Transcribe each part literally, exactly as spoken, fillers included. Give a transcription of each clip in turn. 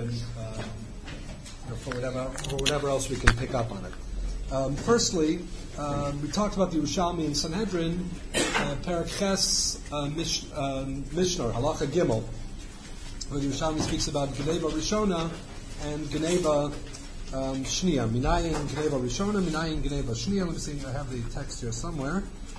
and uh, you know, for whatever for whatever else we can pick up on it. Um, firstly, um, we talked about the Yerushalmi and Sanhedrin, uh, Perek Ches, uh, Mish, um, Mishnah, Halacha Gimel, where the Yerushalmi speaks about Geneva Rishona and Geneva um, Shnia. Minayin Geneva Rishona, Minayin Geneva Shnia. Let me see, I have the text here somewhere.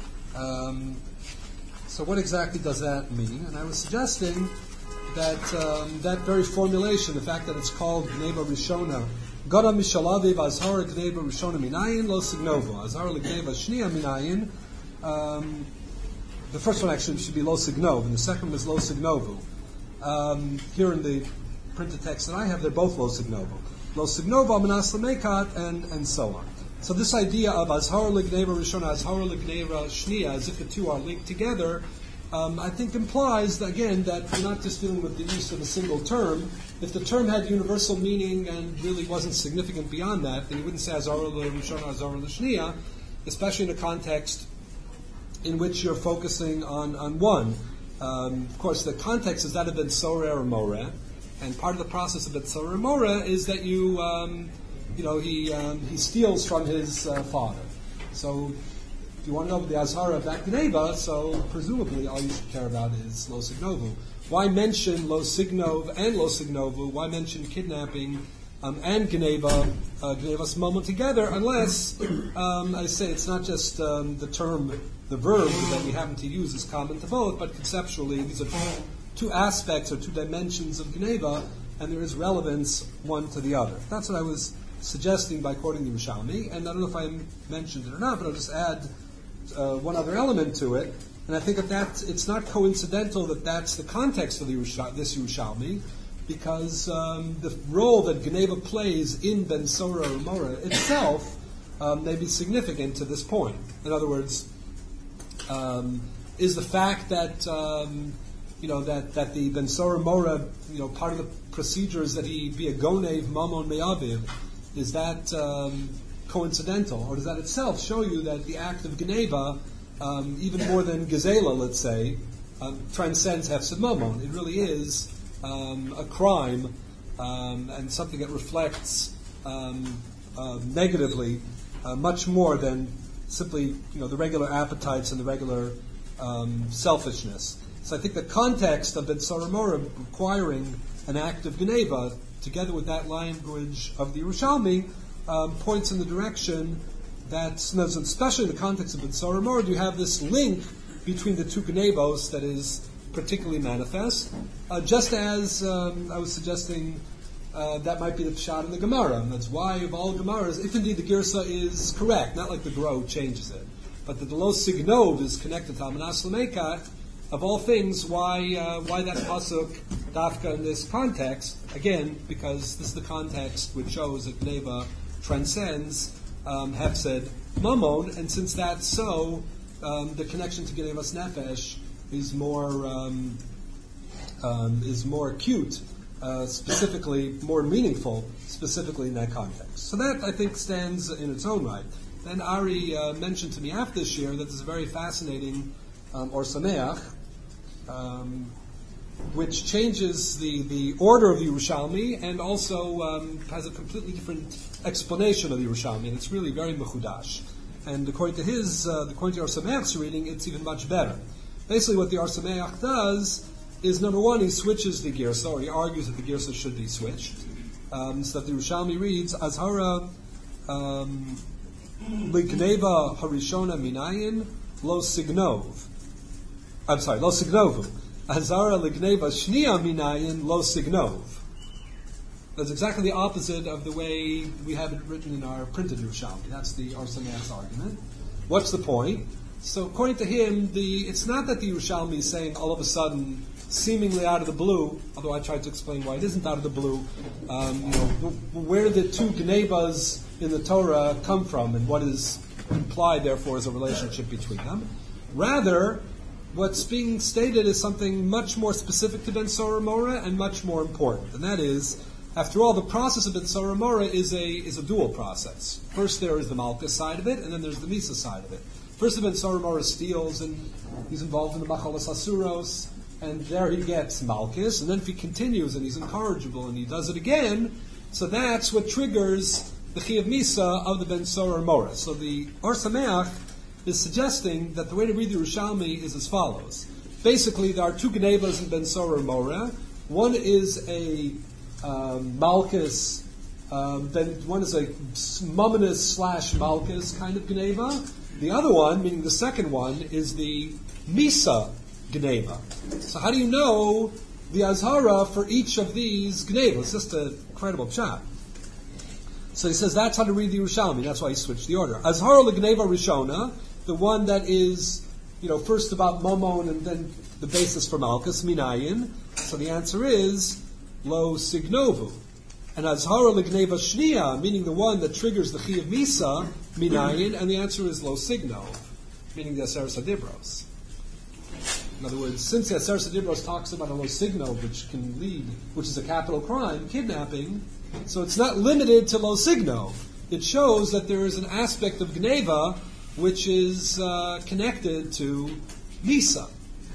Um, so what exactly does that mean? And I was suggesting that um, that very formulation, the fact that it's called Geneva Rishona, Gada Mishalaviv Azhar Geneva Rishona Minayin Lo Signovo, Azhar Geneva Shnia Minayin. Um, the first one actually should be Lo Signov, and the second was Lo Signovu. Um, here in the printed text that I have, they're both Lo Signovo. Lo Signovo, Manas Lamekat, and and so on. So this idea of Azhar L'Gneva Rishona, Azhar L'Gneva Shnia, as if the two are linked together, um, I think implies, that, again, that we're not just dealing with the use of a single term. If the term had universal meaning and really wasn't significant beyond that, then you wouldn't say Azhar L'Rishona, Azhar L'Shnia, especially in a context in which you're focusing on, on one. Um, of course, the context is that of Ben Soreh or Moreh, and part of the process of Ben Soreh or Moreh is that you... Um, You know, he um, he steals from his uh, father. So, if you want to know the Azhara of that Geneva, so presumably all you should care about is Lo Signovu. Why mention Lo Signov and Lo Signovu? Why mention kidnapping um, and Geneva, uh, Geneva's moment together? Unless, um, I say, it's not just um, the term, the verb that we happen to use is common to both, but conceptually these are two aspects or two dimensions of Geneva, and there is relevance one to the other. That's what I was suggesting by quoting the Yerushalmi, and I don't know if I mentioned it or not, but I'll just add uh, one other element to it. And I think that that's, it's not coincidental that that's the context of the Yerushal- this Yerushalmi, because um, the role that Geneva plays in Ben Soreh or Moreh itself um, may be significant to this point. In other words, um, is the fact that um, you know that, that the Ben Soreh Moreh, you know, part of the procedure is that he be a gonev mamon me'aviv. Is that um, coincidental, or does that itself show you that the act of Geneva, um, even more than Gezela, let's say, um, transcends Hefsed Mamon? It really is um, a crime um, and something that reflects um, uh, negatively uh, much more than simply, you know, the regular appetites and the regular um, selfishness. So I think the context of Ben Soreh Moreh requiring an act of Geneva, together with that language of the Yerushalmi, um, points in the direction that, especially in the context of Ben Soreh Moreh, you have this link between the two Genevos that is particularly manifest, uh, just as um, I was suggesting uh, that might be the pshat in the Gemara, and that's why of all Gemaras, if indeed the Girsa is correct, not like the Gro changes it, but that the Lo Signov is connected to Amanas Lamekat, of all things, why uh, why that pasuk dafka in this context? Again, because this is the context which shows that Geneva transcends um, Hefsed Mamon, and since that's so, um, the connection to Geneva's nefesh is more um, um, is more acute, uh, specifically more meaningful, specifically in that context. So that I think stands in its own right. Then Ari uh, mentioned to me after this year that there's a very fascinating um, Or Sameach, Um, which changes the, the order of the Yerushalmi and also um, has a completely different explanation of the Yerushalmi, and it's really very mechudash. And according to his, uh, according to Or Sameach's reading, it's even much better. Basically, what the Or Sameach does is, number one, he switches the Girsa, or he argues that the Girsa should be switched, um, so that the Yerushalmi reads Azhara um, L'Gneva Harishona Minayin Lo Signov. I'm sorry, Lo Signovu. Azara L'Gneva Shnia Minayin Lo Signov. That's exactly the opposite of the way we have it written in our printed Yerushalmi. That's the Or Sameach's argument. What's the point? So according to him, the it's not that the Yerushalmi is saying all of a sudden, seemingly out of the blue, although I tried to explain why it isn't out of the blue, um, you know, where the two Genevas in the Torah come from and what is implied, therefore, is a relationship between them. Rather, what's being stated is something much more specific to Ben Soreh Moreh and much more important. And that is, after all, the process of Ben Soreh Moreh is a is a dual process. First there is the Malchus side of it, and then there's the Misa side of it. First, Ben Soreh Moreh steals, and he's involved in the Machalas Asuros, and there he gets Malchus, and then if he continues and he's incorrigible and he does it again, so that's what triggers the Chi of Misa of the Ben Sorah Mora. So the Or Sameach is suggesting that the way to read the Yerushalmi is as follows. Basically, there are two Genevas in Ben Sorah Mora. One is a um, Malchus, um, then one is a Mumminus slash Malchus kind of Geneva. The other one, meaning the second one, is the Misa Geneva. So how do you know the Azhara for each of these Geneva? It's just an incredible pshat. So he says that's how to read the Yerushalmi. That's why he switched the order. Azhara l'Geneva Rishona, the one that is, you know, first about Momon and then the basis for Malchus, Minayin. So the answer is Lo Signovu. And Azhara l'Geneva Shnia, meaning the one that triggers the Chi of Misa, Minayin, and the answer is Lo Signov, meaning the Aseret Adibros. In other words, since the Aseret Adibros talks about a Lo Signov, which can lead, which is a capital crime, kidnapping, so it's not limited to Lo Signov. It shows that there is an aspect of Gneva which is uh, connected to Misa.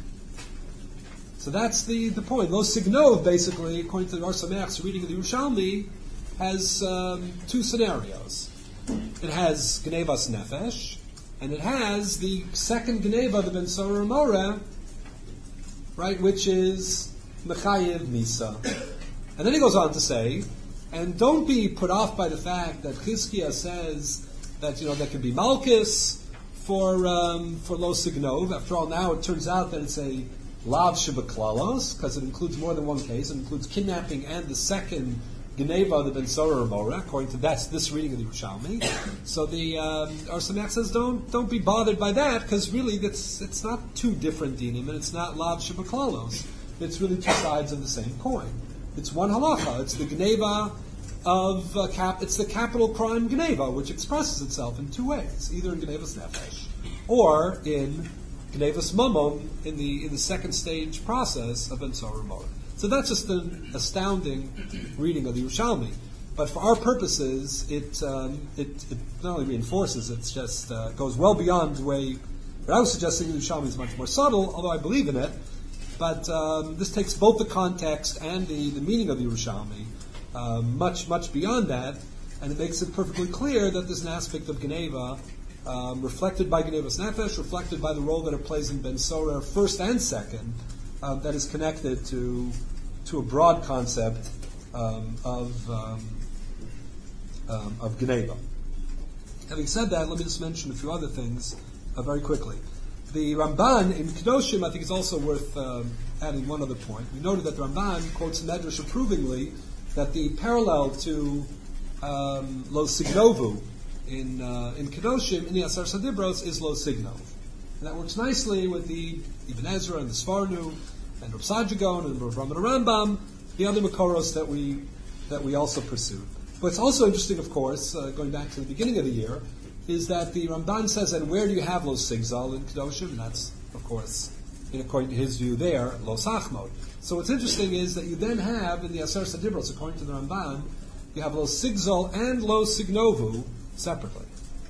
So that's the, the point. Lo Signov, basically, according to the Or Sameach's reading of the Yerushalmi, has um, two scenarios. It has Gnevas Nefesh, and it has the second Gneva, the Ben Sorah Mora, right, which is Mechayev Misa. And then he goes on to say, and don't be put off by the fact that Chizkiah says that, you know, there can be Malchus for um, for Lo Signov. After all, now it turns out that it's a Lav Shebaklalos, because it includes more than one case. It includes kidnapping and the second Geneva, the Ben Sorah Mora, according to that's, this reading of the Yerushalmi. So the um, Or Sameach says, don't don't be bothered by that, because really it's it's not two different dinim, and it's not Lav Shebaklalos. It's really two sides of the same coin. It's one halacha. It's the Geneva of uh, cap. It's the capital crime Geneva, which expresses itself in two ways: either in Genevas Nefesh or in Genevas Mamon in the in the second stage process of Ben Sorah Mora. So that's just an astounding reading of the Yerushalmi. But for our purposes, it um, it, it not only reinforces; it just uh, goes well beyond the way. But I was suggesting the Yerushalmi is much more subtle, although I believe in it. But um, this takes both the context and the, the meaning of the Yerushalmi uh, much, much beyond that, and it makes it perfectly clear that there's an aspect of Geneva um, reflected by Genevas Nefesh, reflected by the role that it plays in Ben Sorah, first and second, uh, that is connected to to a broad concept um, of um, um, of Geneva. Having said that, let me just mention a few other things uh, very quickly. The Ramban in Kedoshim, I think, is also worth um, adding one other point. We noted that the Ramban quotes the Medrash approvingly that the parallel to um, Lo Signovu in uh, in Kedoshim, in the Aseret Adibros, is Lo Signov. And that works nicely with the Ibn Ezra and the Sfarnu and Rav Sajagon and Rav Rambam and Rambam, the other Makoros that we that we also pursued. What's also interesting, of course, uh, going back to the beginning of the year, is that the Ramban says, and where do you have Lo Sigzal in Kedoshim? And that's, of course, in according to his view there, Lo Sachmod. So what's interesting is that you then have, in the Aseret Adibros, according to the Ramban, you have Lo Sigzal and Lo Signovu separately.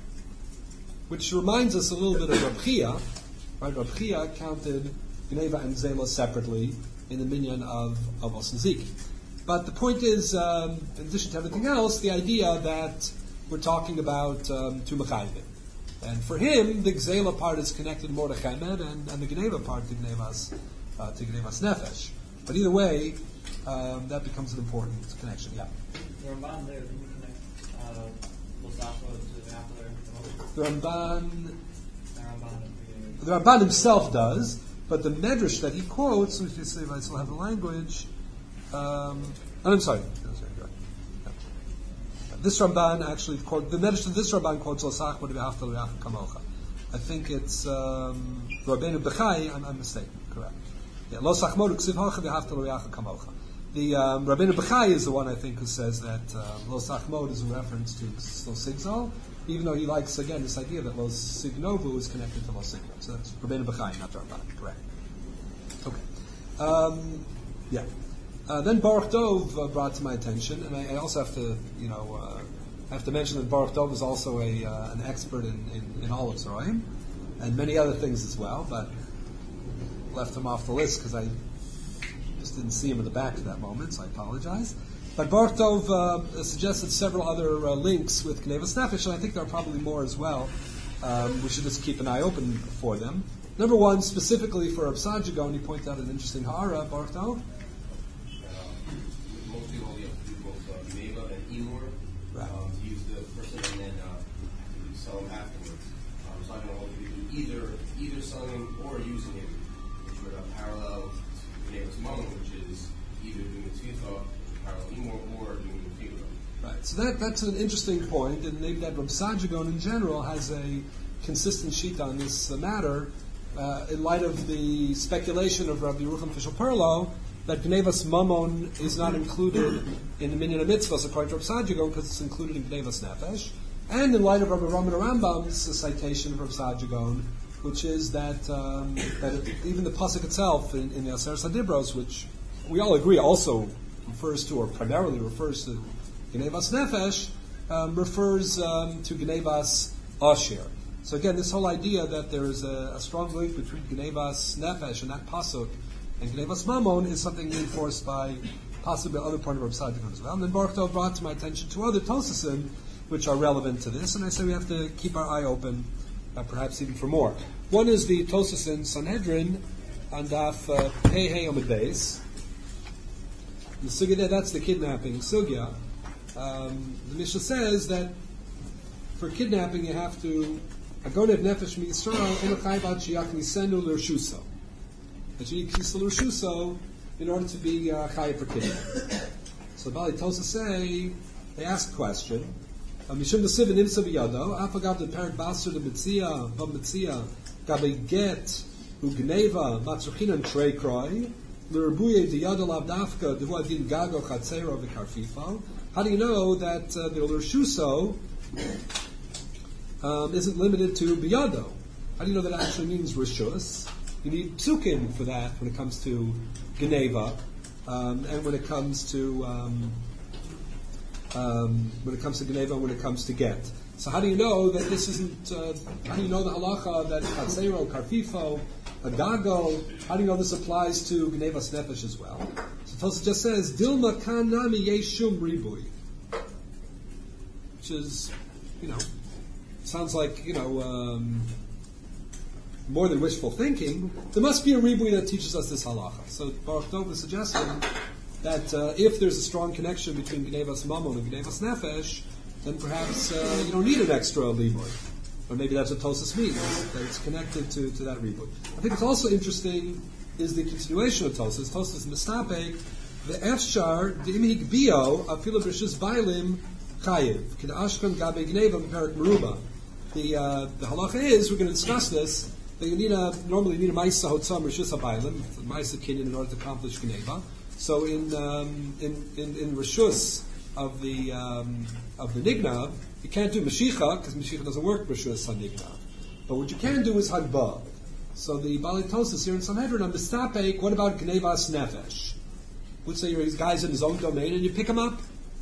Which reminds us a little bit of Rav Chia. Right? Rav Chia counted Geneva and Zela separately in the minyan of, of Osnazik. But the point is, um, in addition to everything else, the idea that we're talking about um, to Mechayvim. And for him, the Gzela part is connected more to Chemed, and, and the Geneva part to Genevas, uh, to Genevas Nefesh. But either way, um, that becomes an important connection. Yeah. The Ramban there, can you connect uh, Losachmo to the Appler? The Ramban, The Ramban, the Ramban himself does, but the Medrash that he quotes, if you say if I still have the language, um, oh, I'm sorry. I'm sorry. This Ramban actually quote the Medrash of this Ramban quotes Losach would be after L'Reacha Kamocha. I think it's um, Rabbeinu Bechai. I'm, I'm mistaken. Correct. Yeah, Losach Modu Ksiv Hocha V'After L'Reacha Kamocha. The um, Rabbeinu Bechai is the one I think who says that uh, Losach Mod is a reference to Lo Sigzal, even though he likes again this idea that Lo Signovu is connected to Lo Signov. So that's Rabbeinu Bechai, not Ramban. Correct. Okay. Um, yeah. Uh, then Baruch Dov uh, brought to my attention, and I, I also have to, you know, uh, I have to mention that Baruch Dov is also a uh, an expert in, in, in all of Zoroim, and many other things as well. But left him off the list because I just didn't see him in the back at that moment, so I apologize. But Baruch Tov uh, suggested several other uh, links with Gnevas Nefesh, and I think there are probably more as well. Um, we should just keep an eye open for them. Number one, specifically for Reb Saadia Gaon, he pointed out an interesting ha'ara, Baruch Tov. Mostly all you have to do both uh, Neva and Elor. Right. Um, use the person and then uh, you sell them afterwards. Um, so I don't know if you do either, either selling him or using him, which would uh, parallel to Neva's mom, which is either doing the Tzvita, parallel Elor, or doing the Tzvita. Right. So that that's an interesting point, and maybe that Reb Saadia Gaon in general has a consistent sheet on this uh, matter. Uh, in light of the speculation of Rabbi Yerucham Fishel Perlo, that Gnevas Mammon is not included in the Minyan HaMitzvahs according to Reb Saadia Gaon because it's included in Gnevas Nefesh, and in light of Rabbi Raman Rambam's uh, citation of Reb Saadia Gaon, which is that um, that it, even the pasuk itself in, in the Aseret HaDibros, which we all agree also refers to, or primarily refers to Gnevas Nefesh, um, refers um, to Gnevas Asher. So again, this whole idea that there is a, a strong link between Gnevas Nefesh and that pasuk and Gnevas Mammon is something reinforced by possibly other part of Reb Saadia Gaon as well. And then Baruch Tov brought to my attention two other Tosasim which are relevant to this, and I say we have to keep our eye open, uh, perhaps even for more. One is the Tosasim Sanhedrin on Daf uh, Pei Hey Amud Beis. The sugya there, that's the kidnapping sugya. Um, the Mishnah says that for kidnapping you have to Agonev nefesh mi Yisrael eno chayvat shiyak nisenu l'rshuso. That you need kisel l'rshuso in order to be uh, chayav for kidnapping. So Bali Tosa say they ask a question. Mishum nesiv nimsa biyado afagav the parent baser the mitzia ba mitzia gabe get ugneva matzuchinan trei kroi l'rebuye diyado lavdafka devu adin gago chatzero v'karfifo. How do you know that uh, the l'rshuso Um, isn't limited to biyado? How do you know that actually means rishus? You need psukim for that when it comes to geneva, um, and when it comes to um, um, when it comes to geneva, and when it comes to get. So how do you know that this isn't? Uh, how do you know the halacha that katzero, karfifo, agago? How do you know this applies to genevas nefesh as well? So Tosa just says dilma kan nami yeshum ribui, which is, you know. Sounds like, you know, um, more than wishful thinking. There must be a ribui that teaches us this halacha. So Baruch Tov is suggesting that uh, if there's a strong connection between Gnevas Mammon and Gnevas Nefesh, then perhaps uh, you don't need an extra ribui. Or maybe that's what Tosas means, that it's connected to, to that ribui. I think what's also interesting is the continuation of Tosas. Tosas Mistapek, the Efshar, the Imhig Bio, Afila Brishis Bailim, Chayiv, Kid Ashkan Gabe Gneva, Perik Meruba. The uh, the halacha is, we're going to discuss this, that you need a, normally you need a Maisa Hotzam Rishus HaBailim, a Maisa Kinyan in order to accomplish Gneva. So in, um, in, in, in Rishus of the, um, of the Nignav, you can't do Mashicha, because Mashicha doesn't work Rishus HaNignav. But what you can do is Hadba. So the Bali Tosis here in Sanhedrin on Mistapek, what about Gnevas Nefesh? Would say you're guys in his own domain and you pick him up.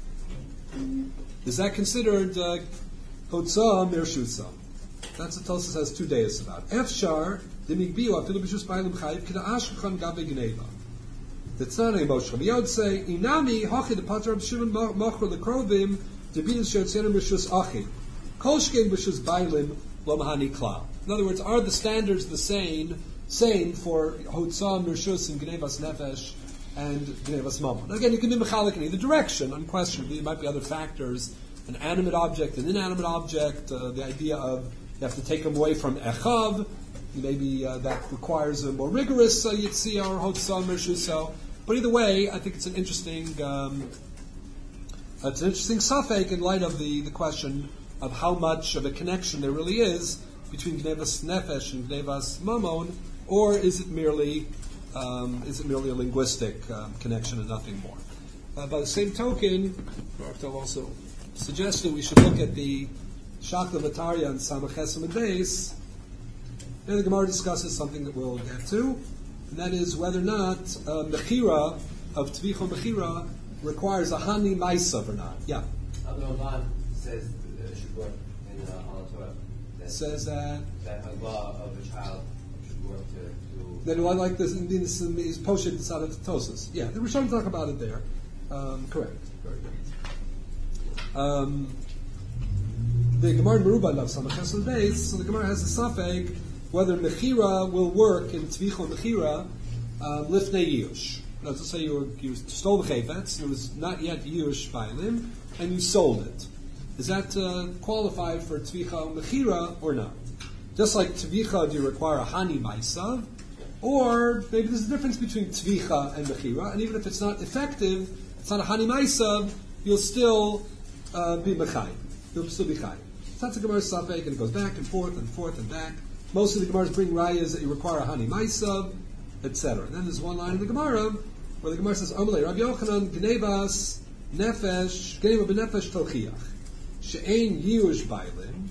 Is that considered uh, Hotzah Mirshusa? That's what Tosis has two days about. Efshar demigbiu afilu b'shus b'aylim chayiv kida ashkhan gabe gneva. That's not a Moshe. Yod say inami hachi the pater of Shimon machor lekrovim debidin shetzenu b'shus achi kol shkein b'shus b'aylim lo mahani klal. In other words, are the standards the same same for Hotzah Mirshus and Gnevas Nefesh and Gnevas Mammon? Again, you can do mechalik in either direction, unquestionably. There might be other factors. An animate object, an inanimate object, uh, the idea of you have to take them away from echav, maybe uh, that requires a more rigorous uh, yitzia or hotzah mershuso. But either way, I think it's an interesting, um, it's an interesting safek in light of the, the question of how much of a connection there really is between Gnevas Nefesh and Gnevas Mammon, or is it merely um, is it merely a linguistic um, connection and nothing more? Uh, by the same token, Baruch also suggested we should look at the Shakla Vataria and Samaches Amud Beis. And the Gemara discusses something that we'll get to, and that is whether or not uh, Mechira of Tvicha Mechira requires a Hani Maisav or not. Yeah. Abdul Rahman says uh, should work in uh, Al Torah. Says that that a law of a child should work to, to Then I like this in this is Poshet Tzad of Tosos. Yeah, the Rishonim talk about it there. Um, correct. Very good. Um, the Gemara in Meruba loves Samachas of days, so the Gemara has a safek whether Mechira will work in Tzvicha Mechira uh, Lifnei Yush. Now, let's say you, were, you stole the Chayvetz, it was not yet Yush by him, and you sold it. Is that uh, qualified for Tzvicha Mechira or not? Just like Tvicha, do you require a Hani Maisav? Or maybe there's a difference between Tvicha and Mechira, and even if it's not effective, it's not a Hani Maisav, you'll still uh, be Mechayim. You'll still be Chayim. So that's a Gemara Safek, and it goes back and forth and forth and back. Most of the Gemaras bring rayas that you require a Hani Maisav, et cetera. And then there's one line in the Gemara where the Gemara says, Amalei, Rabbi Yochanan, Gnebas, Nefesh, Gneba B'Nefesh Tochiach, She'ein Yush Bailin,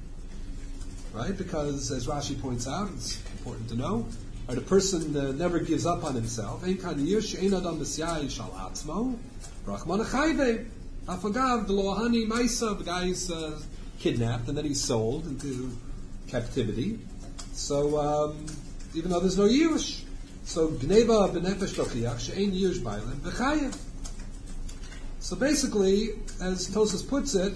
right? Because, as Rashi points out, it's important to know, right, a person uh, never gives up on himself. Ein kan Yush, She'ein Adam Misyai Shal Atzmo, Rachman Achayve, Afagav, the Lohani Maisav, the guy is uh, kidnapped and then he's sold into captivity. So, um, even though there's no Yush, so Gneva B'Nefesh Tochiach, She'ein Yush Bailin, V'chayev. So basically, as Tosas puts it,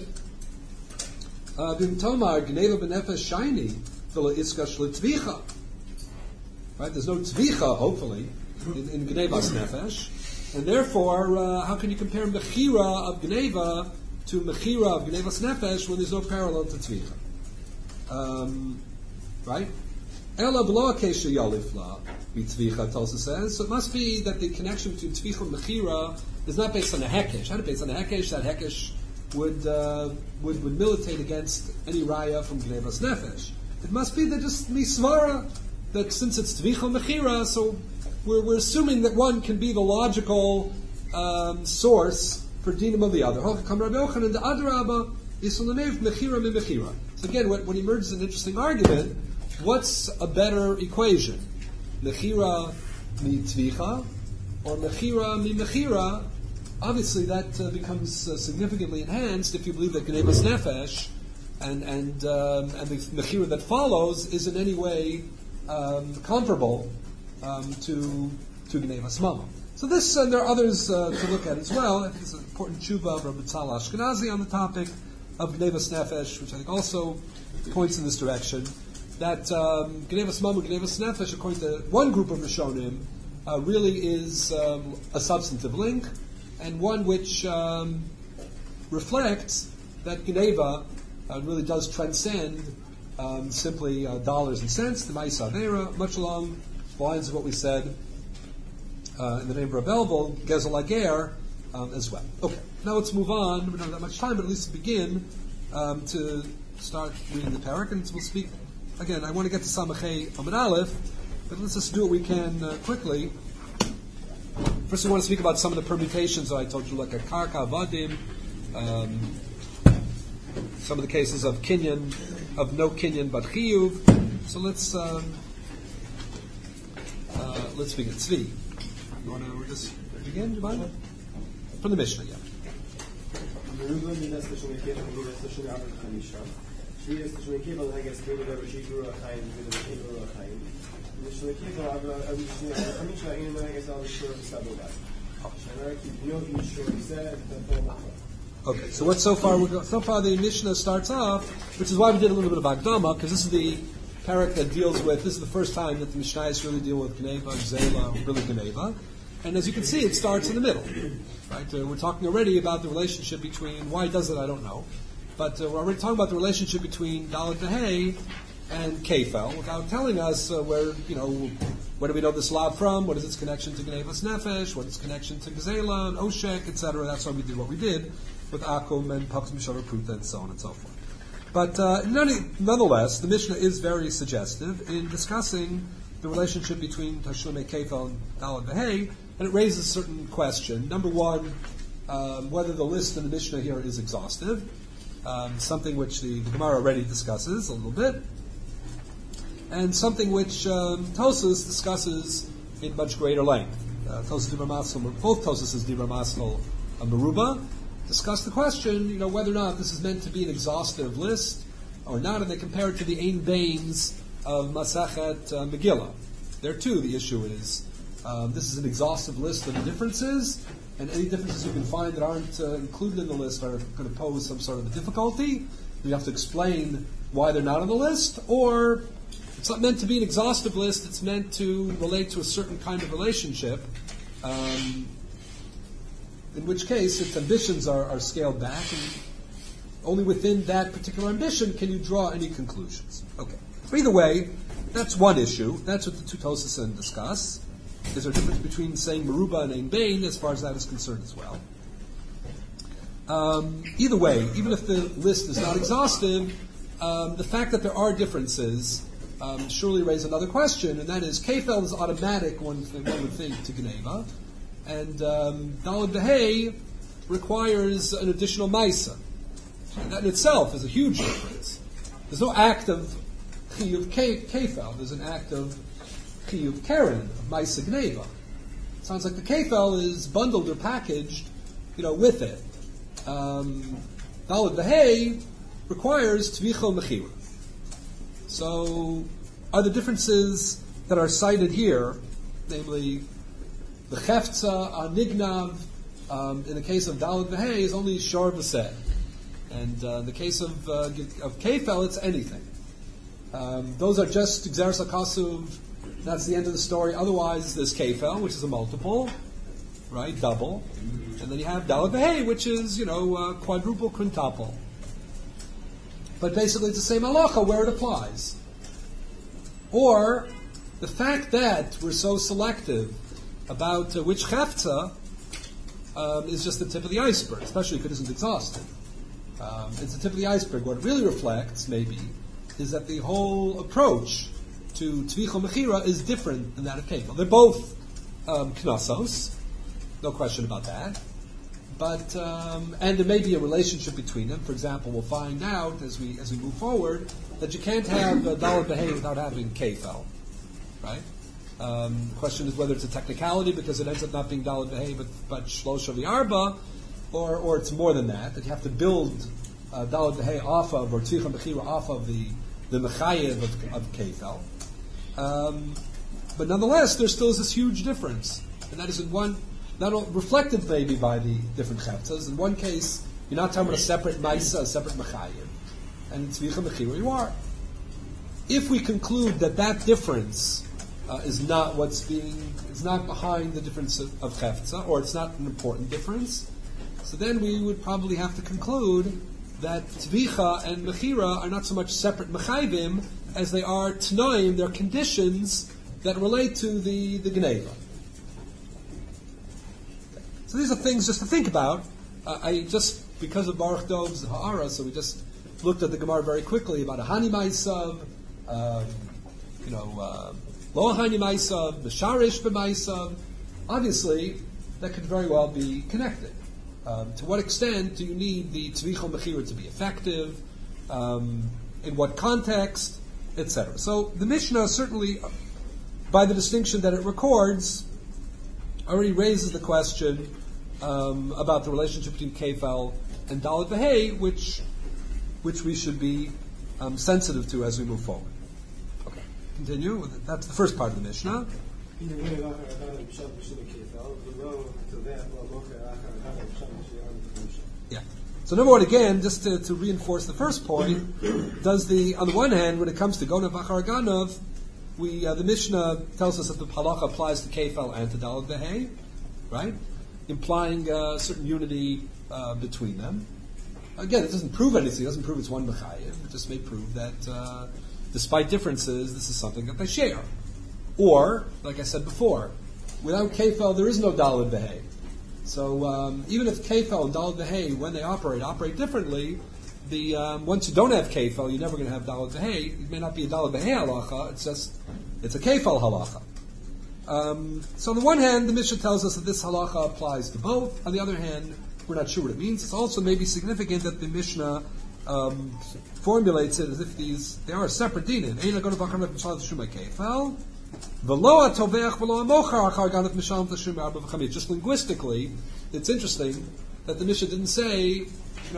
Bim Tomar Gneva B'Nefesh Shiny V'la Iska Shli Tzvicha. Right? There's no Tzvicha, hopefully, in, in Gneva's Nefesh, and therefore, uh, how can you compare Mechira of Gneva to Mechira of Gneva's Nefesh when there's no parallel to Tzvicha? Um, right? Ela B'Lo Akesha Yalifla B'Tzvicha, Tosas says. So it must be that the connection between Tzvicha and Mechira is not based on a hekesh. Had it based on a hekesh, that hekesh would, uh, would would militate against any raya from Gnevas Nefesh. It must be that just misvara, that since it's Tvicha Mechira, so we're, we're assuming that one can be the logical um, source for dinam of the other. And the Adrabba is Mechira mi Mechira. So again, when, when he merges an interesting argument, what's a better equation? Mechira mi Tvicha or Mechira mi Mechira? Obviously, that uh, becomes uh, significantly enhanced if you believe that Gnevas Nefesh and and um, and the Mechira that follows is in any way um, comparable um, to to Gnevas Mama. So this, and there are others uh, to look at as well. I think it's an important tshuva of Rabbi Tzal Ashkenazi on the topic of Gnevas Nefesh, which I think also points in this direction. That um, Gnevas Mama, Gnevas Nefesh, according to one group of Rishonim, uh, really is um, a substantive link, and one which um, reflects that Gneva uh, really does transcend um, simply uh, dollars and cents, the Ma'isa Avera, much along the lines of what we said uh, in the name of Rav Elvel, Gezel Ager, um, as well. Okay, now let's move on. We don't have that much time, but at least to begin um, to start reading the parak, and we'll speak, again, I want to get to Samachay Amud Aleph, but let's just do what we can uh, quickly. First, we want to speak about some of the permutations that I told you, like a karka, vadim, um, some of the cases of kinyan, of no kinyan but chiyuv. So let's um, uh, let's begin. Tzvi, you want to just begin? Do you mind? From the Mishnah, yeah. Okay, so what so far we go, so far the Mishnah starts off, which is why we did a little bit of Akdama, because this is the parak that deals with, this is the first time that the Mishnayos really deal with Gneva, Zela, really Gneva. And as you can see, it starts in the middle. Right? Uh, we're talking already about the relationship between, why does it, I don't know. But uh, we're already talking about the relationship between Dalet V'Hei and Kefel, without telling us uh, where, you know, where do we know this lav from, what is its connection to Gnevas Nefesh, what is its connection to Gezela and Oshek, et cetera. That's why we did what we did with Akum and Pax Mishavar Pruta and so on and so forth. But uh, nonetheless, the Mishnah is very suggestive in discussing the relationship between Tashlume Kefel and Dalet V'Hei, and it raises a certain question. Number one, um, whether the list in the Mishnah here is exhaustive, um, something which the, the Gemara already discusses a little bit, and something which um, Tosas discusses in much greater length. Uh, Tosas Dibra Maskal, both Tosas Dibra Maskal and Meruba discuss the question, you know, whether or not this is meant to be an exhaustive list or not, and they compare it to the Ein Bains of Masachet uh, Megillah. There too, the issue is um, this is an exhaustive list of the differences, and any differences you can find that aren't uh, included in the list are going to pose some sort of a difficulty. You have to explain why they're not on the list, or it's not meant to be an exhaustive list. It's meant to relate to a certain kind of relationship, um, in which case its ambitions are, are scaled back, and only within that particular ambition can you draw any conclusions. Okay. But either way, that's one issue. That's what the two Tosafos discuss. Is there a difference between saying Meruba and Ein Bain as far as that is concerned as well? Um, either way, even if the list is not exhaustive, um, the fact that there are differences um, surely raise another question, and that is, Kefel is automatic, one, th- one would think, to Geneva, and um, Daled Behei requires an additional Maisa. And that in itself is a huge difference. There's no act of Chiyuv Kefel, there's an act of Chiyuv Keren, of Maisa Geneva. It sounds like the Kefel is bundled or packaged, you know, with it. Um, Daled Behei requires Tvicha Mechira. So, are the differences that are cited here, namely the Cheftza, Anignav, um, in the case of Daled Behei, is only Shor V'Seh. And uh, in the case of uh, of Kefel, it's anything. Um, those are just Gzeres HaKasuv, that's the end of the story. Otherwise, there's Kefel, which is a multiple, right, double. And then you have Daled Behei, which is, you know, uh, quadruple, quintuple. But basically it's the same halacha where it applies. Or, the fact that we're so selective about uh, which cheftza um, is just the tip of the iceberg, especially if it isn't exhaustive. Um, it's the tip of the iceberg. What it really reflects, maybe, is that the whole approach to Tvicha Mechira is different than that of Kefel. They're both um, knossos, no question about that. But um, and there may be a relationship between them. For example, we'll find out as we as we move forward that you can't have uh, Daled Behei without having Kefel, right? Um, the question is whether it's a technicality because it ends up not being Daled Behei but but Shlosha V'Arba, or or it's more than that, that you have to build uh, Daled Behei off of, or Tvicha Mechira off of the the Mechayev of, of Kefel. Um, but nonetheless, there still is this huge difference, and that is in one. Not all, reflected maybe by the different cheftas. In one case, you're not talking about a separate maisa, a separate mechayev, and tzvicha mechira you are. If we conclude that that difference uh, is not what's being, is not behind the difference of, of cheftza, or it's not an important difference, so then we would probably have to conclude that tzvicha and mechira are not so much separate mechayvim as they are tanoim, they're conditions that relate to the the geneva. So these are things just to think about. Uh, I just, because of Baruch Dov's Ha'ara, so we just looked at the Gemara very quickly about a Hani Maisav, um, you know, uh, Lo Hani Maisav, Mesharish B'Maisav. Obviously, that could very well be connected. Um, to what extent do you need the Tzvicha Mechira to be effective? Um, in what context? et cetera. So the Mishnah certainly, by the distinction that it records, already raises the question um, about the relationship between Kefel and Daled Behei, which which we should be um, sensitive to as we move forward. Okay, continue. That's the first part of the Mishnah. Yeah. So number one, again, just to, to reinforce the first point, does the on the one hand, when it comes to Gonav Achar Ganav, we uh, the Mishnah tells us that the halacha applies to Kefel and to Daled Behei, right? Implying a uh, certain unity uh, between them. Again, it doesn't prove anything. It doesn't prove it's one mechayev. It just may prove that, uh, despite differences, this is something that they share. Or, like I said before, without Kefel, there is no Daled Behei. So um, even if Kefel and Daled Behei, when they operate, operate differently, the um, once you don't have Kefel, you're never going to have Daled Behei. It may not be a Daled Behei halacha. It's just it's a Kefel halacha. Um, so on the one hand, the Mishnah tells us that this halacha applies to both. On the other hand, we're not sure what it means. It's also maybe significant that the Mishnah um, formulates it as if these they are separate dinim. Just linguistically, it's interesting that the Mishnah didn't say, you know,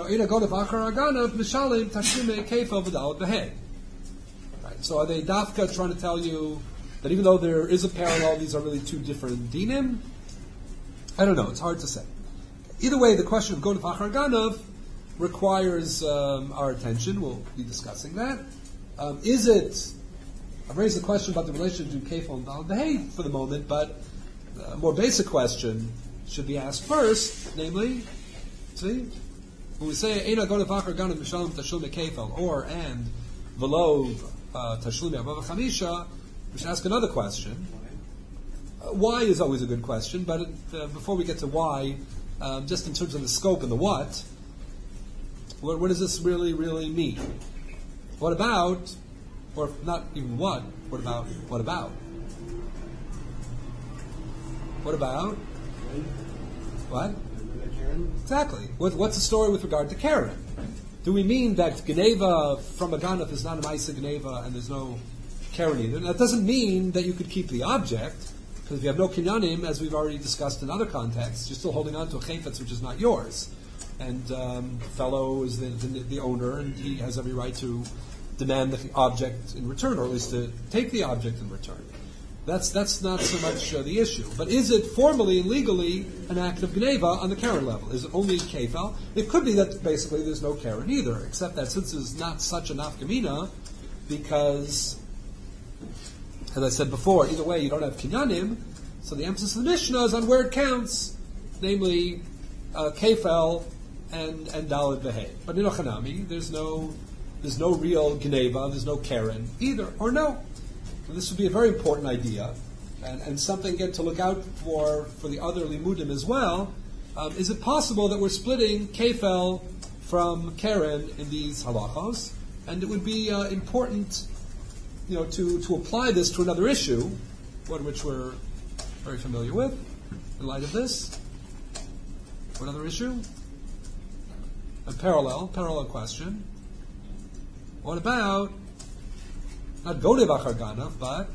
right. So are they dafka trying to tell you That even though there is a parallel, these are really two different dinim? I don't know, it's hard to say. Either way, the question of Gonef Achar Ganav requires um, our attention. We'll be discussing that. Um, is it, I've raised the question about the relationship between Kefal and Dal Behei for the moment, but a more basic question should be asked first, namely, see, when we say Eina Gonef Achar Ganav Mishalem Tashlum Kefal, or and Velo Tashlum Abava Chamisha, we should ask another question. Uh, why is always a good question, but uh, before we get to why, um, just in terms of the scope and the what, what, what does this really, really mean? What about, or not even what, what about, what about? What about? What? Exactly. What, what's the story with regard to Karen? Do we mean that Geneva from a Ganef is not a Maisa Geneva and there's no Karen either? That doesn't mean that you could keep the object, because if you have no kinyanim, as we've already discussed in other contexts, you're still holding on to a chayfetz which is not yours. And um, the fellow is the, the, the owner, and he has every right to demand the object in return, or at least to take the object in return. That's that's not so much uh, the issue. But is it formally and legally an act of Geneva on the Karen level? Is it only Kefal? It could be that basically there's no Karen either, except that since it's not such a nafkamina, because, as I said before, either way you don't have kinyanim, so the emphasis of the Mishnah is on where it counts, namely uh, Kefal and and Daled Behei. But in Ochanami, there's no there's no real Geneva, there's no Karen either, or no. And this would be a very important idea, and, and something again to look out for for the other limudim as well. Um, is it possible that we're splitting Kefel from Karen in these halachos? And it would be uh, important, you know, to, to apply this to another issue, one which we're very familiar with, in light of this. What other issue? A parallel, parallel question. What about, not Gonev Achar Ganav, but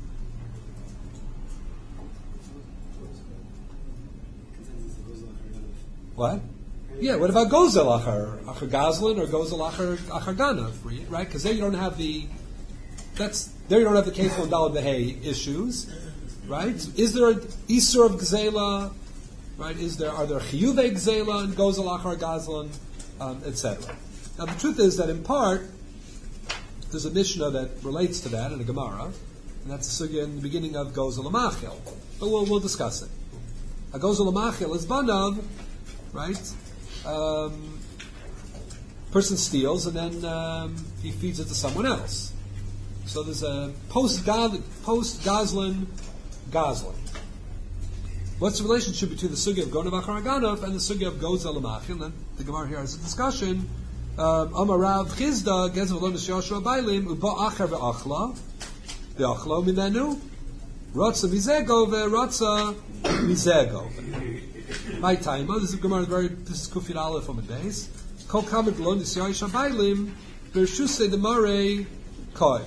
what? Yeah, what about Gozel Achar, Achar Gazlan or Gozel Achar, Achar Ganav, right? Because there you don't have the, that's, there you don't have the Kefal and Daled Behei issues, right? Is there an Isur of Gzela, right? Is there, are there Chiyuvei Gzela and Gozel Achar Gazlan, um, et cetera. Now the truth is that in part, there's a Mishnah that relates to that in a Gemara, and that's the sugya in the beginning of Gozel Amachil. But we'll, we'll discuss it. A Gozel Amachil is Banav, right? Um, person steals and then um, he feeds it to someone else. So there's a post post Gazlan Gazlan. What's the relationship between the sugya of Gonev Achar Ganav and the sugya of Gozel Amachil? And then the Gemara here has a discussion. Amarav Chizda Gezel Lo Nishyoshua Bailim Uba Achar ve'Achla ve'Achlo Mimenu Rotza Mizego ve'Rotza Mizego. My time. This is Gemara. Very. This is Kufid Aleph on the base. Kol Kamet Lo Nishyoshua Bailim Bershuse Demare Koi.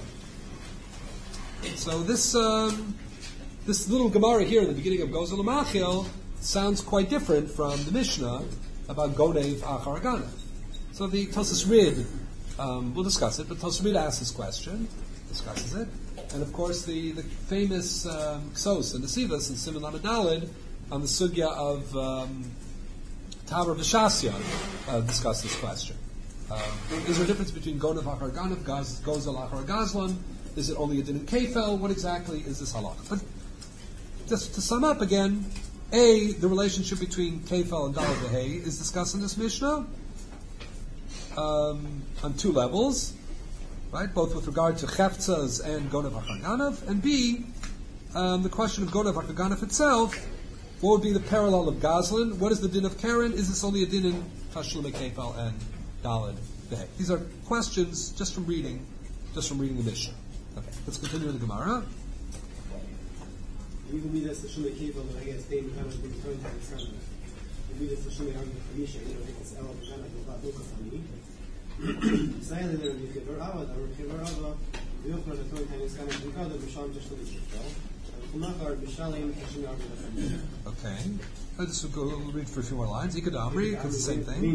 So this um, this little Gemara here in the beginning of Gozel Amachil sounds quite different from the Mishnah about Gonev Achar Ganav. So the Tosas Rid, um, we'll discuss it, but Tosas Rid asks this question, discusses it, and of course the, the famous um, Ksos and the Sivas and Simon Lamed on the sugya of um, Taber V'Shasya uh, discuss this question. Um, is there a difference between Gonev Achar Ganav, Gaz, Gozel Achar Gazlan? Is it only a din in Kefel? What exactly is this halach? But just to sum up again, A, the relationship between Kefel and Daled Behei is discussed in this Mishnah. Um, on two levels, right? Both with regard to Cheftzas and Gonev Achar Ganav, and B, um, the question of Gonev Achar Ganav itself. What would be the parallel of Gazlan? What is the din of Karen? Is this only a din in Tashlum Kefal and Daled Behei? These are questions just from reading, just from reading the Mishnah. Okay, let's continue with the Gemara. Okay. I'll just go read for a few more lines. Ikadamri, because it's the same thing.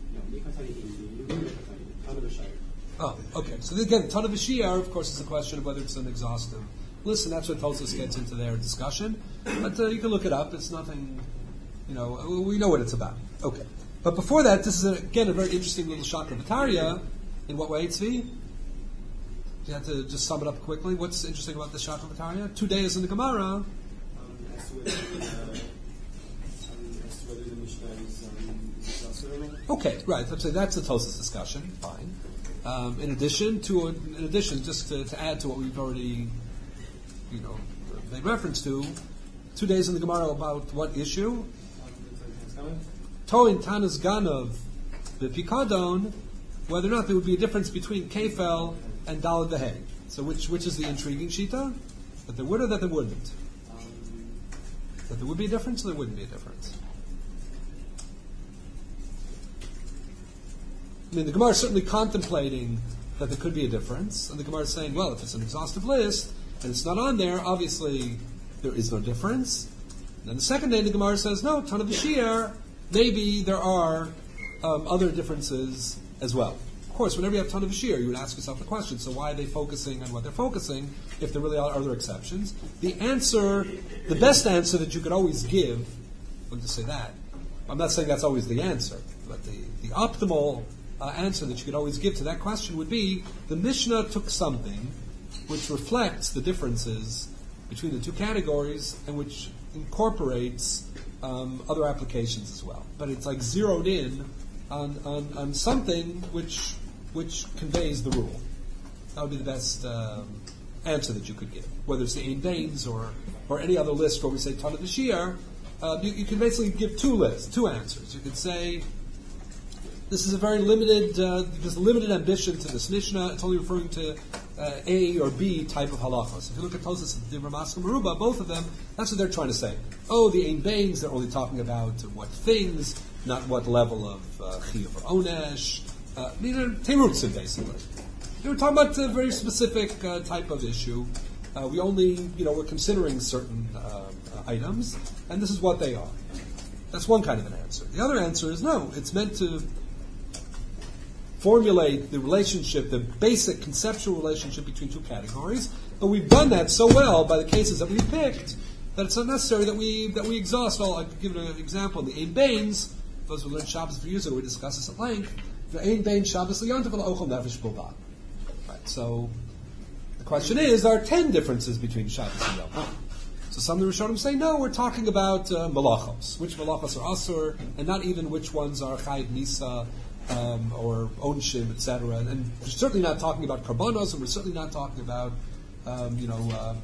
Oh, okay. So again, ton of Shiyar, of course, is a question of whether it's an exhaustive list, and that's what Tosfos gets into their discussion. But uh, you can look it up. It's nothing, you know, we know what it's about. Okay. But before that, this is, a, again, a very interesting little Shakra V'Tarya. In what way, Tzvi? You have to just sum it up quickly. What's interesting about the Shakra V'Tarya? Two days in the Gemara. Um, as to whether, uh, as to whether the Mishnah is, um, is exhausted or not. Okay, right. So that's the Tosfos discussion. Fine. Um, in addition to, in addition, just to, to add to what we've already, you know, made reference to, two days in the Gemara about what issue? Toin Tanas Ganav the Pikadon, whether or not there would be a difference between Kefel and Dalad Vehei. So which which is the intriguing shita? That there would or that there wouldn't? That there would be a difference or there wouldn't be a difference? I mean, the Gemara is certainly contemplating that there could be a difference, and the Gemara is saying, well, if it's an exhaustive list, and it's not on there, obviously there is no difference. And then the second day, the Gemara says, no, ton of the Shiyar, maybe there are um, other differences as well. Of course, whenever you have ton of Shiyar, you would ask yourself the question, so why are they focusing on what they're focusing if there really are other exceptions? The answer, the best answer that you could always give, let me just say that, I'm not saying that's always the answer, but the, the optimal Uh, answer that you could always give to that question would be the Mishnah took something which reflects the differences between the two categories and which incorporates um, other applications as well. But it's like zeroed in on, on, on something which which conveys the rule. That would be the best um, answer that you could give. Whether it's the Ein Bains or or any other list where we say Tanat V'Shiyar, uh, you, you can basically give two lists, two answers. You could say, this is a very limited, uh, there's limited ambition to this Mishnah. It's only referring to uh, A or B type of halachos. If you look at Tosfos and Divrei Maskil Meruba, both of them, that's what they're trying to say. Oh, the Ein Bains, they're only talking about what things, not what level of uh, chiyuv or onesh. Uh, I mean, terutzim, basically. They were talking about a very specific uh, type of issue. Uh, we only, you know, we're considering certain uh, uh, items, and this is what they are. That's one kind of an answer. The other answer is no, it's meant to formulate the relationship, the basic conceptual relationship between two categories, but we've done that so well by the cases that we've picked that it's unnecessary that we that we exhaust all. I'll give an example. The Ein Bains, those who learn Shabbos for years ago, we discuss this at length. The Ein Bain Shabbos L'Yontav L'Ochel Nefesh B'Lbad. Right. So the question is, there are ten differences between Shabbos and Yom Tov. So some of the Rishonim say, no, we're talking about uh, malachos, which malachos are asur, and not even which ones are chayiv nisa. Um, or onshim, et cetera, and we're certainly not talking about karbanos, and we're certainly not talking about, um, you know,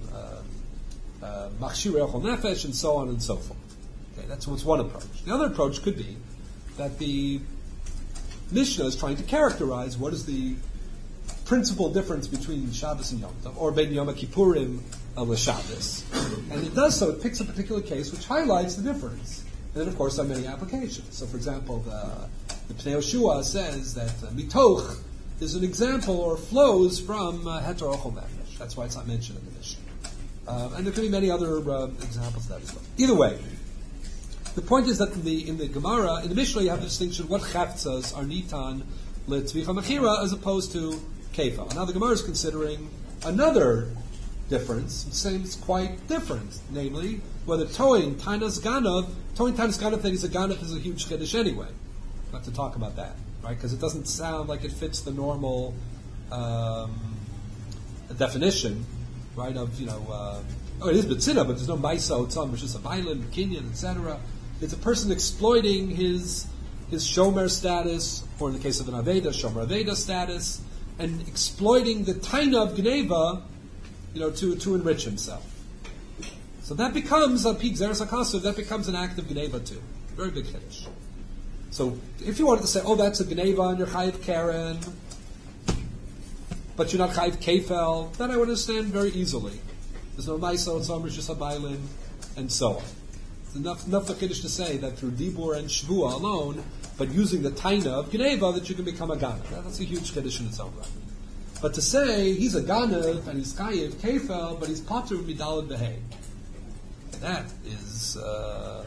machshirei ochel nefesh, and so on and so forth. Okay, that's what's one approach. The other approach could be that the Mishnah is trying to characterize what is the principal difference between Shabbos and Yom Tov, or Ben Yom Kippurim uh, l'Shabbos, and it does so. It picks a particular case which highlights the difference, and then, of course, there are many applications. So, for example, the The Pnei Yoshua says that uh, mitoch is an example or flows from uh, heter ochel nefesh. That's why it's not mentioned in the Mishnah. Um, and there could be many other uh, examples of that as well. Either way, the point is that in the in the Gemara, in the Mishnah, you have the distinction what chaftzas are nitan letzvicha mechira as opposed to kefa. Now the Gemara is considering another difference. It seems quite different, namely whether toin tanas ganav, toin tanas ganav that is a ganav is a huge chiddush anyway. Have to talk about that, right? Because it doesn't sound like it fits the normal um, definition, right? Of you know, uh, oh, it is betzina, but there's no maisa otzam, which is a violin, kinyan, et cetera. It's a person exploiting his his shomer status, or in the case of an aveda, shomer aveda status, and exploiting the taina of gneva, you know, to to enrich himself. So that becomes a pig zeres hakasav. That becomes an act of gneva too. Very big chiddush. So if you wanted to say, oh, that's a gneva and you're chayiv karen, but you're not chayiv kefel, then I would understand very easily. There's no maiso, it's only just a bailin, and so on. It's enough, enough for Kiddush to say that through dibur and shvua alone, but using the taina of gneva, that you can become a ganav. That's a huge Kiddush in its own right. But to say he's a ganav and he's chayiv kefel, but he's patur midalad behei, that is uh,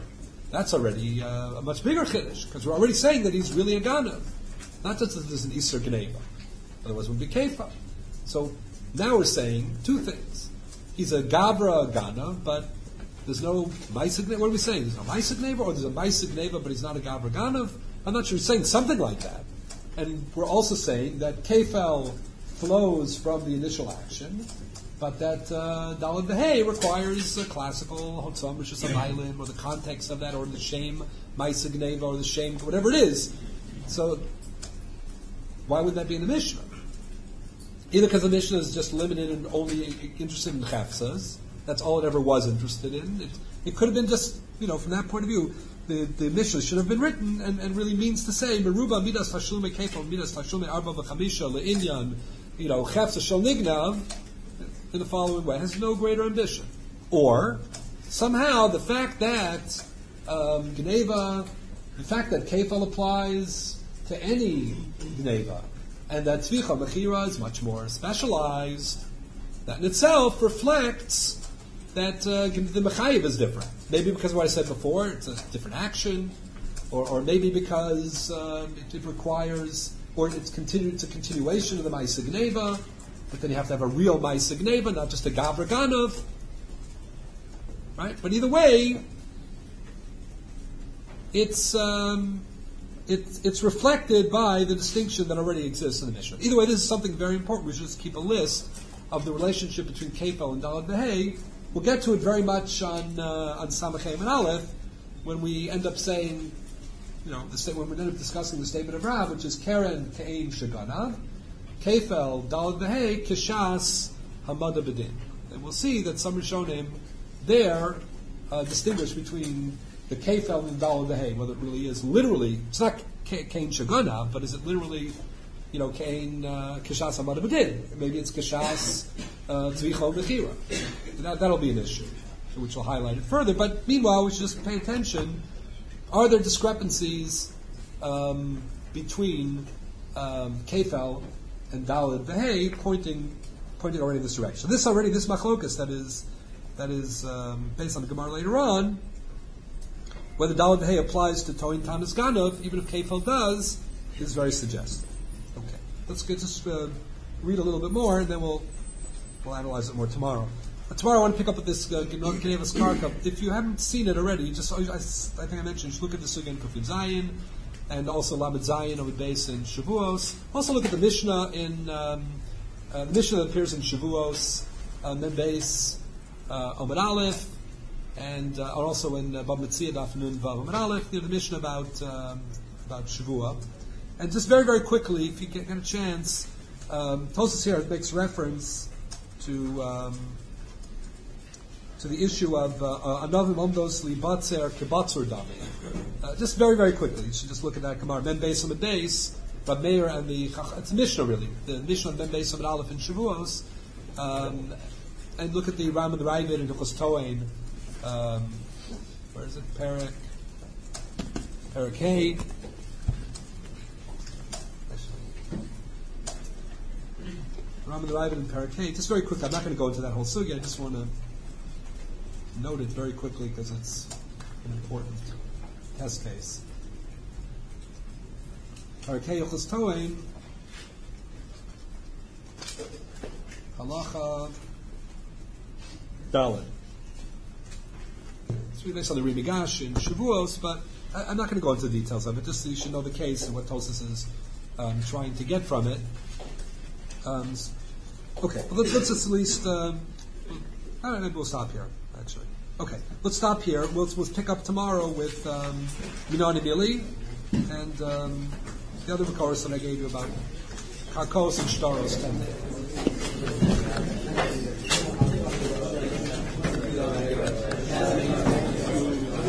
That's already uh, a much bigger chiddush, because we're already saying that he's really a ganav, not just that there's an Isser Gneva. Otherwise it would be kefa. So now we're saying two things. He's a gavra ganav, but there's no Maisa Gneva. What are we saying? There's no Maisa Gneva, or there's a Maisa Gneva, but he's not a gavra ganav? I'm not sure. We're saying something like that. And we're also saying that kefel flows from the initial action, but that uh, Daled V'Hei requires a classical Hotzam, which is a Mailim, or the context of that, or the Shem Maisa Gneva, or the Shem, whatever it is. So, why would that be in the Mishnah? Either because the Mishnah is just limited and only interested in Chefsas, that's all it ever was interested in. It, it could have been just, you know, from that point of view, the, the Mishnah should have been written and, and really means to say, Meruba Midas Tashlume Kefal, Midas Tashlume Arba V'Chamisha, Le'inyan, you know, Chefsa Shel Nignav, in the following way, has no greater ambition. Or, somehow, the fact that um, Gneva, the fact that Kefal applies to any Gneva, and that Tzvicha Mechira is much more specialized, that in itself reflects that uh, the Mechayiv is different. Maybe because of what I said before, it's a different action, or, or maybe because uh, it, it requires, or it's continued, it's a continuation of the Maisa Gneva, but then you have to have a real Maisa Gneva, not just a Gavra Ganav. Right? But either way, it's um, it, it's reflected by the distinction that already exists in the Mishnah. Either way, this is something very important. We should just keep a list of the relationship between Kefel and Daled V'Hei. We'll get to it very much on uh, on Samachem and Aleph when we end up saying, you know, the sta- when we end up discussing the statement of Rav, which is Keren Ke'ein Shaganav, Kefel Daled V'Hei Kishas Hamada B'Din. And we'll see that some Rishonim there uh, distinguish between the Kefel and Daled V'Hei, whether it really is literally, it's not Ke'ein Shaganav, but is it literally, you know, Ke'ein uh, Kishas Hamada B'Din? Maybe it's Kishas Tzvicha Mechira. That, that'll be an issue, which will highlight it further. But meanwhile, we should just pay attention. Are there discrepancies um, between um, Kefel and Daled V'Hei pointing pointing already in this direction? So this already, this machlokas that is that is um, based on the Gemara later on, whether Daled V'Hei applies to Toin Tanis Ganav, even if Kefel does, is very suggestive. Okay, let's get just uh, read a little bit more, and then we'll we'll analyze it more tomorrow. But tomorrow I want to pick up with this Gnevas uh, Karka. If you haven't seen it already, just I, I think I mentioned, just look at the Sugya in Kufin Zayin, and also Lamed Zayin Ovid Beis in Shavuos. Also look at the Mishnah in um, uh, the Mishnah that appears in Shavuos, uh, Mem Beis, uh, Omed Aleph, and uh, also in uh, Bab Metzia Daf Nun Vav Omed Aleph. You know, the Mishnah about um, about Shavua. And just very very quickly, if you get, get a chance, um, Tosas here makes reference to. Um, to the issue of Anavim Omdos Libatzer Kibatzur Dami. Just very, very quickly, you should just look at that Gemara. Men Beis Amid Beis, Rab Meir and the, it's Mishnah really, the Mishnah Men Beis Amid Aleph in Shavuos, um, and look at the Ram and the Ravid and Hilchos Toain, um, where is it? Perek, Perek Hay. Ram and the Ravid and Perek Hay. Just very quickly, I'm not going to go into that whole sugya, I just want to note it very quickly because it's an important test case. Parakei Yochos Toain, Halacha Daled. It's really based on the Rimigash in Shavuos, but I, I'm not going to go into the details of it, just so you should know the case and what Tosas is um, trying to get from it. Um, okay, well, let's, let's just at least, um, I don't know, maybe we'll stop here. Actually, okay. Let's stop here. We'll, we'll pick up tomorrow with um, Minani Mili and um, the other records that I gave you about Karkos and Shtaros ten days.